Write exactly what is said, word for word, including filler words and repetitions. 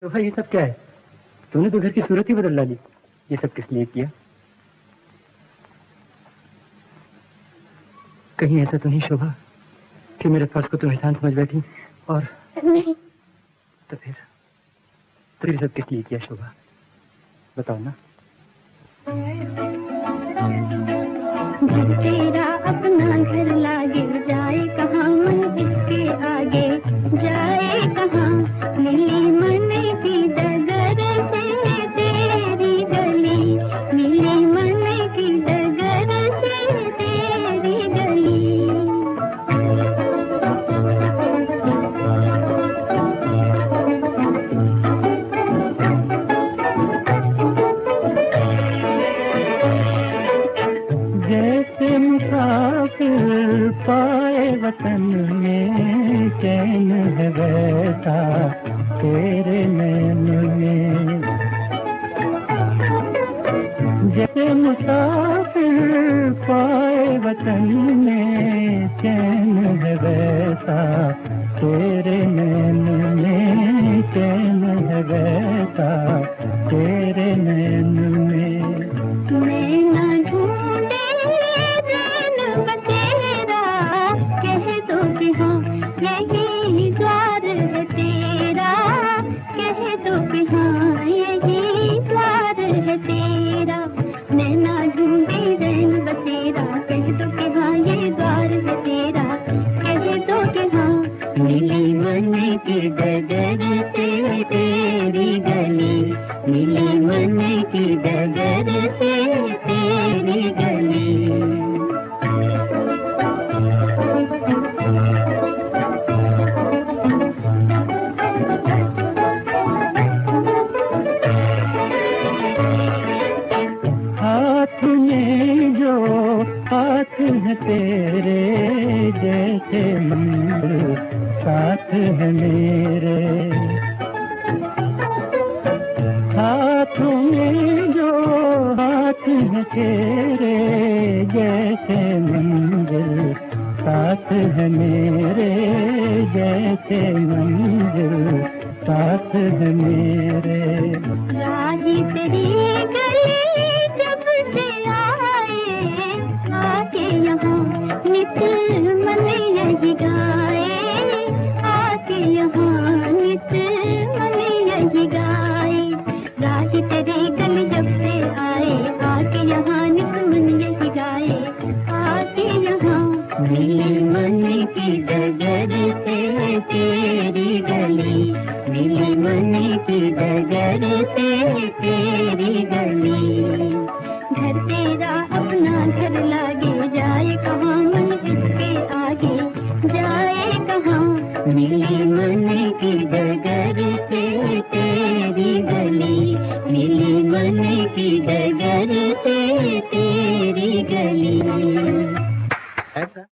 तो भाई ये सब क्या है? तूने तो घर की सूरत ही बदल डाली। ये सब किस लिए किया? कहीं ऐसा तो नहीं शोभा कि मेरे फर्ज को तुम एहसान समझ बैठी? और नहीं। तो फिर तो ये सब किस लिए किया शोभा? बताओ ना। घर तेरा अपना घर लागे, जाए कहाँ मन इसके आगे, जाए कहाँ। मिली मन की डगर से तेरी गली, मिली मन की डगर से तेरी गली। जैसे मुसाफिर पाए वतन में चैन है, वैसा तेरे नैन में। जैसे मुसाफिर पाए वतन में चैन है, वैसा तेरे नैन में चैन है, वैसा तेरे नैन में। नैना ढूंढे नैन बसेरा, कह दो कि हाँ यही द्वार है तेरा, कह दो कि हाँ यही द्वार है तेरा। नैना ढूंढे नैन बसेरा, कह दो कि हाँ ये द्वार है तेरा, कह दो कि हाँ। मिली मन की डगर से तेरी गली, मिली मन की डगर से तेरी गली। हाथ में जो हाथ है तेरे, जैसे मंदिर साथ है मेरे। हाथों में जो हाथ है तेरे, जैसे मंजिल साथ है मेरे, जैसे मंजिल साथ है मेरे। राही तेरी गली जब से आए, आके यहाँ नित मन यही गाए, आके यहाँ नित मन यही गाए। राही तेरी गली जब से आए, आके यहाँ नित मन यही गाए, आके यहाँ। मिली मन की डगर से तेरी गली, मिली मन की डगर से तेरी गली। घर तेरा अपना घर लागे, जाए कहाँ मन इसके आगे, जाए कहाँ। मिली मन की डगर से तेरी गली, मिली मन की डगर से तेरी गली। ऐसा